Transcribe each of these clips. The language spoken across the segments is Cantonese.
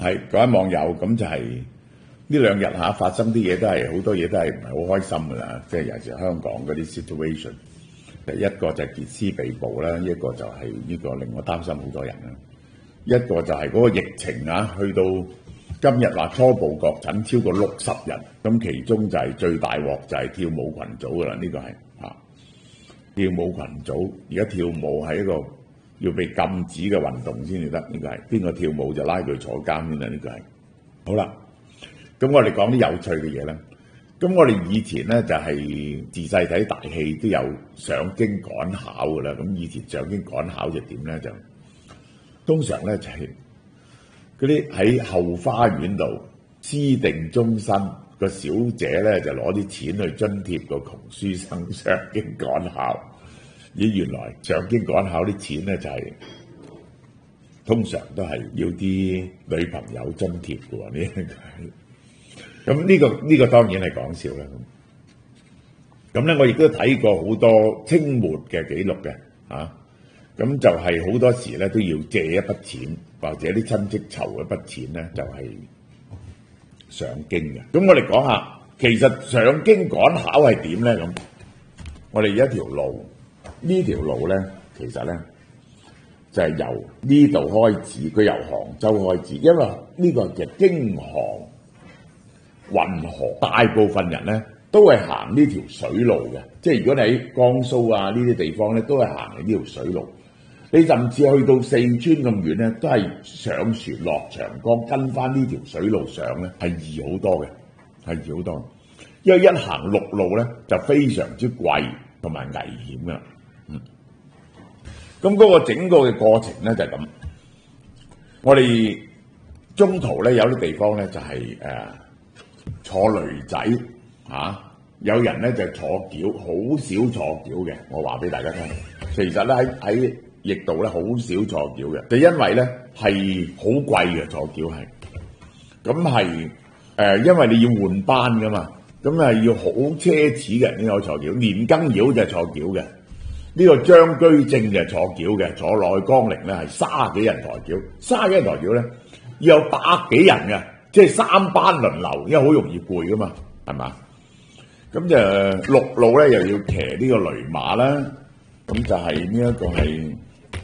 係各位網友，咁就係呢兩日發生啲嘢都係好多嘢都係唔係好開心㗎啦，即係尤其是香港嗰啲 situation。一個就係傑斯被捕啦，一個就係呢個令我擔心好多人啦。一個就係嗰個疫情去到今日話初步確診超過60人，咁其中就係最大鑊就係跳舞群組㗎啦，呢個係跳舞群組，而家跳舞係一個要被禁止嘅運動先至得，呢個係邊個跳舞就拉佢坐監先啦，呢個係。好啦，咁我哋講啲有趣嘅嘢啦。咁我哋以前咧就係自細睇大戲都有上京趕考㗎啦。咁以前上京趕考就點咧？就通常咧就係嗰啲喺後花園度私定終身個小姐咧就攞啲錢去津貼個窮書生上京趕考。原來上京趕考啲錢咧就係通常都係要啲女朋友津貼嘅喎，呢個係。咁呢個當然係講笑啦。咁咧，我亦都睇過好多清末嘅記錄嘅咁就係好多時咧都要借一筆錢，或者啲親戚籌一筆錢咧，就係上京嘅。咁我哋講下，其實上京趕考係點咧？咁我哋有一條路，呢條路咧，其實咧就係由呢度開始，佢由杭州開始，因為呢個就京杭運河，大部分人咧都係行呢條水路嘅，即係如果你喺江蘇呢啲地方咧，都係行呢條水路。你甚至去到四川咁遠咧，都係上船落長江，跟翻呢條水路上咧，係易好多嘅，係易好多。因為一行陸路咧就非常之貴同埋危險㗎。咁嗰個整個嘅過程咧就係咁。我哋中途咧有啲地方咧就係坐驢仔有人咧就坐轎，好少坐轎嘅。我話俾大家聽，其實咧喺驛道咧好少坐轎嘅，就因為咧係好貴嘅坐轎係，咁係因為你要換班噶嘛，咁係要好奢侈嘅人先可以坐轎。年羹堯就係坐轎嘅，呢個張居正就係坐轎嘅，坐內江陵咧係30幾人抬轎，30幾人抬轎咧要有100幾人嘅，即係3班輪流，因為好容易攰噶嘛，係嘛？咁就陸路咧又要騎呢個驢馬啦，咁就係呢一個係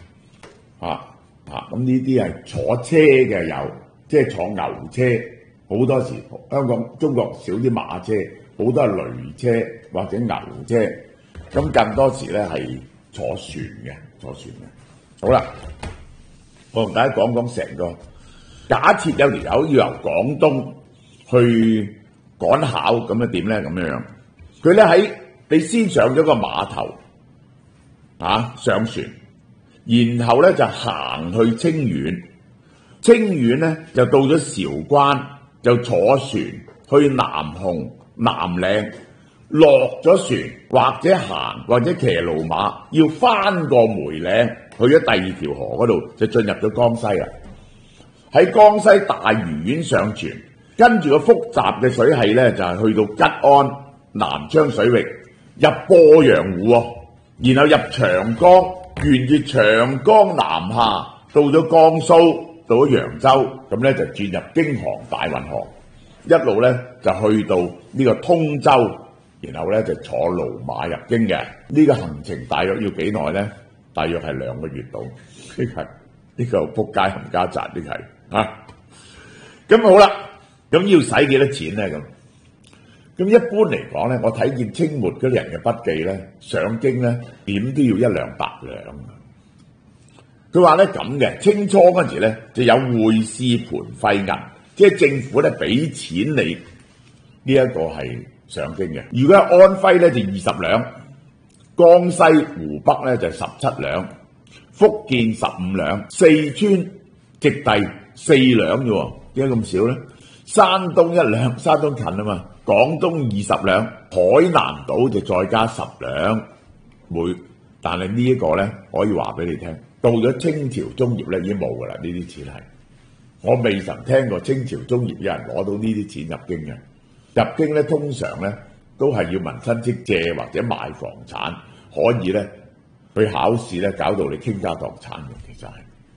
咁呢啲係坐車嘅有，即係坐牛車。好多時香港中國少啲馬車，好多係驢車或者牛車。咁更多時咧係坐船嘅。好啦，我同大家講講成個假設有條友要由廣東去趕考，咁樣點咧？咁樣佢咧你先上咗個碼頭上船，然後咧就行去清遠，清遠咧就到咗韶關，就坐船去南雄、南嶺，落咗船或者行或者騎驢馬，要翻過梅嶺，去咗第二條河嗰度，就進入咗江西啦。喺江西大余縣上船，跟住個複雜嘅水系咧就係去到吉安、南昌水域，入鄱陽湖，然後入長江，沿住長江南下，到咗江蘇，到咗揚州，咁咧就轉入京杭大運河，一路咧就去到呢個通州，然後咧就坐驢馬入京嘅。呢個行程大約要幾耐咧？大約係2個月度。呢個仆街冚家鏟，呢個係咁好啦。咁要使幾多錢咧？咁一般嚟講咧，我睇見清末嗰啲人嘅筆記咧，上京咧點都要1兩百兩。佢話咧咁嘅，清初嗰陣時咧就有會試盤費銀，即係政府咧俾錢你呢一個係上京嘅。如果係安徽咧就20兩，江西湖北咧就17兩，福建15兩，四川直隸4兩啫喎，點解咁少咧？山東1兩，山東近啊嘛，廣東20兩，海南島就再加10兩但係呢一個咧可以話俾你聽，到咗清朝中葉咧已經冇噶啦，呢啲錢係我未曾聽過清朝中葉有人攞到呢啲錢入京嘅。入京咧通常咧都係要問親戚借或者賣房產，可以咧去考試咧搞到你傾家蕩產嘅，其實係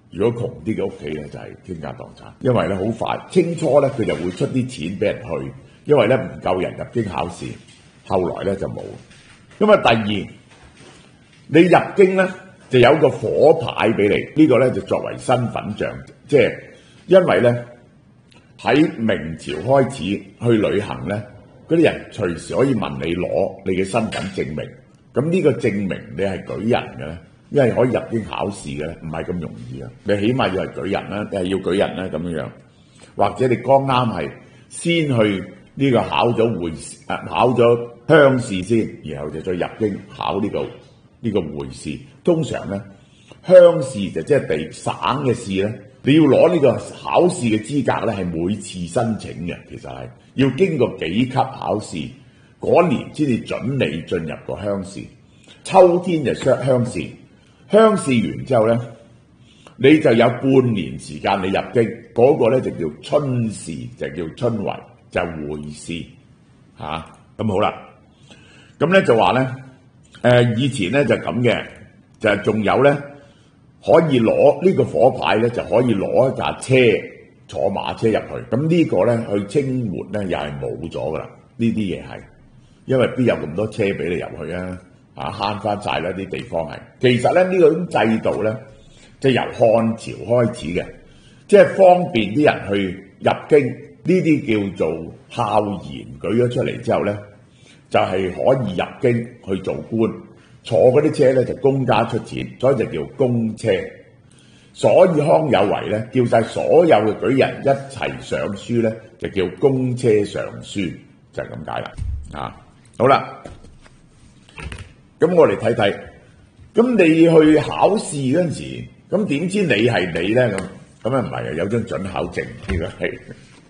如果窮啲嘅屋企咧，就係傾家蕩產，因為咧好快清初咧佢就會出啲錢俾人去，因為咧唔夠人入京考試，後來咧就冇。咁啊，第二你入京咧就有個火牌俾你，呢個咧就作為身份象，即係因為咧喺明朝開始去旅行咧，嗰啲人隨時可以問你攞你嘅身份證明，咁呢個證明你係舉人嘅咧。因為可以入京考試嘅咧，唔係咁容易啊！你起碼要係舉人啦，你係要舉人啦咁樣，或者你剛啱係先去呢個考咗會試，考咗鄉試先，然後就再入京考呢個會試。通常咧，鄉試就即係地省嘅試咧，你要攞呢個考試嘅資格咧，係每次申請嘅，其實係要經過幾級考試，嗰年先至準你進入個鄉試。秋天就鄉試。鄉試完之後咧，你就有半年時間你入京，嗰個咧就叫春試，就叫春闈，就會試嚇。咁好啦，咁咧就話咧，以前咧就咁嘅，就係仲有咧可以攞呢個火牌咧，就可以攞一架車坐馬車入去。咁呢個咧去清末咧又係冇咗噶啦，呢啲嘢係，因為邊有咁多車俾你入去啊？慳翻晒啦啲地方係，其實咧呢個種制度咧，就由漢朝開始嘅，即係方便啲人去入京，呢啲叫做孝賢舉咗出嚟之後咧，就係可以入京去做官，坐嗰啲車咧就公家出錢，所以就叫公車。所以康有為咧叫晒所有嘅舉人一齊上書咧，就叫公車上書，就係咁解啦。好啦。咁我嚟睇睇，咁你去考試嗰陣時，咁點知你係你咧？咁啊唔係啊，有張準考證，呢個係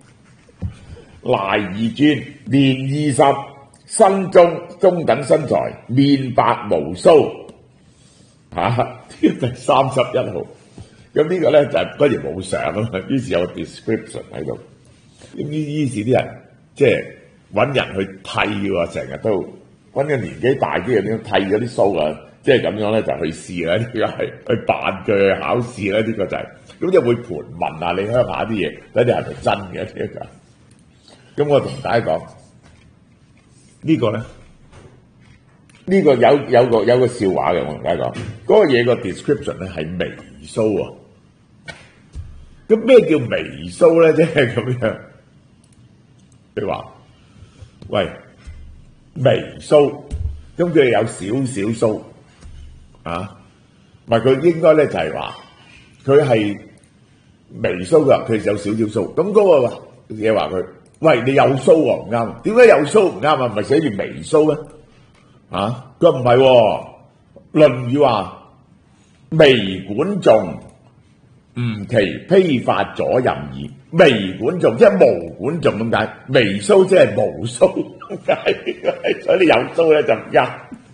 賴二尊，年20，身中等身材，面白無鬚，呢個第31號。咁呢個咧就係當然冇相啊嘛，於是有個 description 喺度。咁於是啲人即係揾人去替喎，成日都。揾個年紀大啲嘅點剃咗啲鬚啊，即係咁樣咧就去試啦，呢個係去扮佢去考試啦，呢個就係咁就會盤問下你鄉下啲嘢，睇你係咪真嘅呢個。咁我同大家講呢個咧，呢個有個笑話嘅，我同大家講嗰個嘢個 description 咧係微鬚啊。咁咩叫微鬚咧？即係咁樣，你話喂？微鬚，咁佢有少少鬚唔係佢應該咧就係話佢係微鬚噶，佢有少少鬚。咁嗰個嘢話佢，喂，你有鬚喎唔啱，點解有鬚唔啱啊？唔係寫住微鬚咩？佢唔係喎，《論語》話微管仲，吾其披發左衽矣。微管仲即係無管仲咁解，微鬚即係無鬚咁解，所以你有鬚咧就唔啱。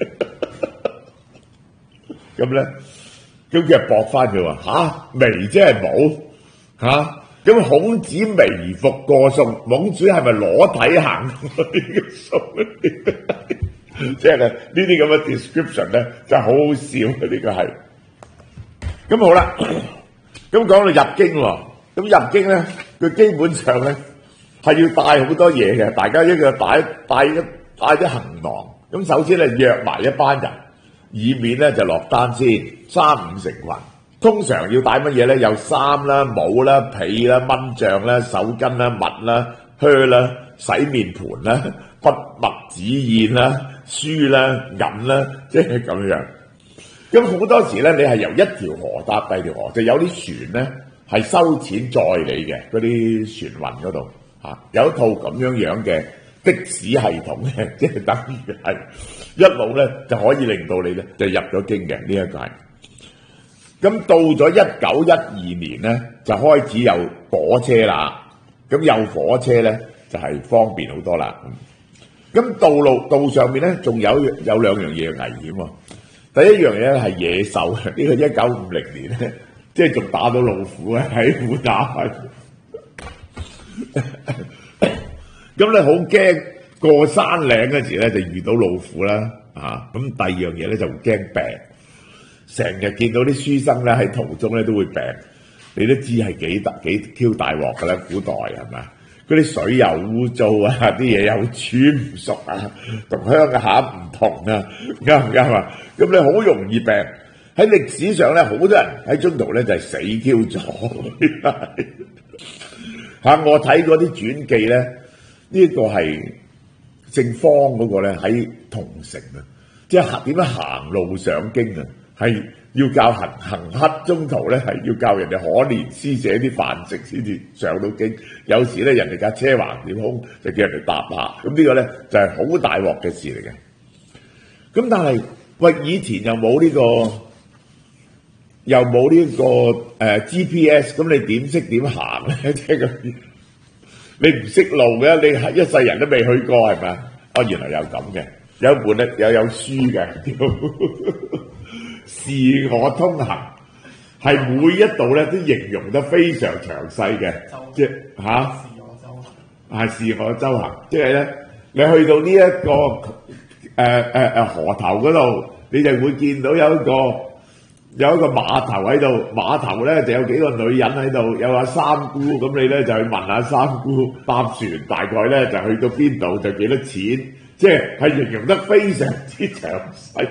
咁咧，咁佢就駁翻佢話微即係冇咁孔子微服過宋，孔子係咪裸體行呢個數？即係呢啲咁嘅 description 咧，真係好好笑嘅，呢個係。咁好啦，咁講到入京喎，咁入京咧，佢基本上咧係要帶好多嘢嘅，大家一個帶啲行囊。咁首先咧約埋一班人，以免咧就落單先，3、5成群。通常要帶乜嘢咧？有衫啦、帽啦、被啦、蚊帳啦、手巾啦、襪啦、靴啦、洗面盤啦、筆墨紙硯啦、書啦、銀啦，即係咁樣。咁好多時咧，你係由一條河搭第二條河，就有啲船咧係收錢載你嘅，嗰啲船運嗰度有一套咁樣嘅的士系統嘅，即係等於係一路咧就可以令到你咧就入咗京嘅，呢一個係。咁到咗1912年咧，就開始有火車啦。咁有火車咧，就係方便好多啦。咁道上面咧，仲有2樣嘢危險喎。第一樣嘢咧係野獸，呢個1950年咧，即係仲打到老虎咧喺虎打係。咁你好驚過山嶺嗰時咧就遇到老虎啦。咁第二樣嘢咧就驚病。成日見到啲書生咧喺途中咧都會病， 你都知係幾 Q 大鑊㗎啦，古代係咪？嗰啲水又污糟啊，啲嘢又煮唔熟啊，同鄉下唔同啊，啱唔啱啊？咁你好容易病。喺歷史上咧，好多人喺中途咧就係死 Q 咗。我睇嗰啲傳記咧，呢個係姓方嗰個咧喺桐城啊，即係點樣行路上京啊，係要教行乞中途咧，係要教人哋可憐施捨啲飯食先至上到京。有時咧人哋架車橫掂空，就叫人哋搭下。咁呢個咧就係好大鑊嘅事嚟嘅。咁但係喂，以前又冇呢個GPS， 咁你點識點行咧？即係咁，你唔識路嘅，你一世人都未去過係咪？原來有咁嘅，有一本咧有書嘅，是我通行，係每一度咧都形容得非常詳細嘅，即係是我周行，即係咧你去到呢一個河頭嗰度，你就會見到有一個碼頭喺度，碼頭咧就有幾個女人喺度，有阿三姑，咁你咧就去問下三姑搭船大概咧就去到邊度就幾多錢，即係形容得非常之詳細，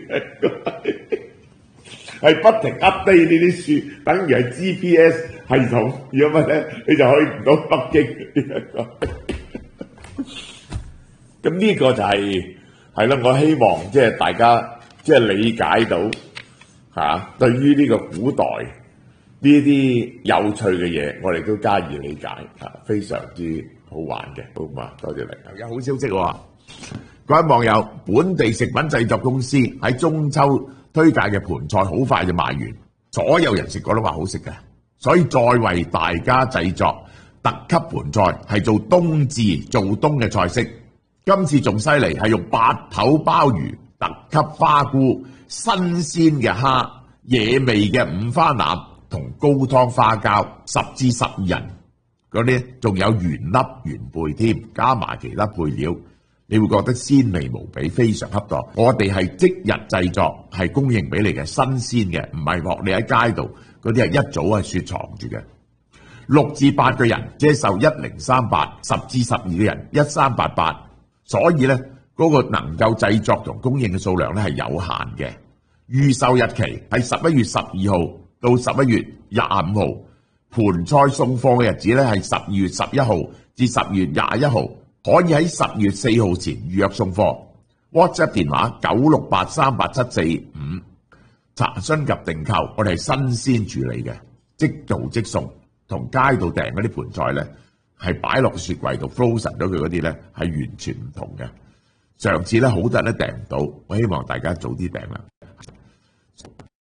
係不停 update 呢啲書，等於係 GPS 系統，如果唔係咧你就去唔到北京呢一個。咁呢個就係啦，我希望即係大家即係理解到。對於呢個古代呢啲有趣嘅嘢，我哋都加以理解，非常之好玩嘅，好嘛？多謝你。有好消息喎，各位網友，本地食品製作公司喺中秋推介嘅盤菜好快就賣完，所有人食過都話好食嘅，所以再為大家製作特級盤菜，係做冬至做冬嘅菜式。今次仲犀利，係用白頭鮑魚、特級花菇、新鮮嘅蝦、野味嘅五花腩同高湯花膠，10至12人嗰啲，仲有原粒原貝添，加埋其他配料，你會覺得鮮味無比，非常恰當。我哋係即日製作，係供應俾你嘅新鮮嘅，唔係學你喺街度嗰啲係一早係雪藏住嘅。6至8個人接受1038，10至12個人1388，所以呢，嗰個能夠製作同供應嘅數量咧係有限嘅。預售日期係11月12號到11月25號，盤菜送貨嘅日子咧係12月11號至12月21號，可以喺12月4號前預約送貨。WhatsApp 電話968387455，查詢及訂購，我哋係新鮮處理嘅，即做即送，同街度訂嗰啲盤菜咧係擺落雪櫃度 frozen 咗佢嗰啲咧係完全唔同嘅。上次咧好多人都訂唔到，我希望大家早啲訂啦。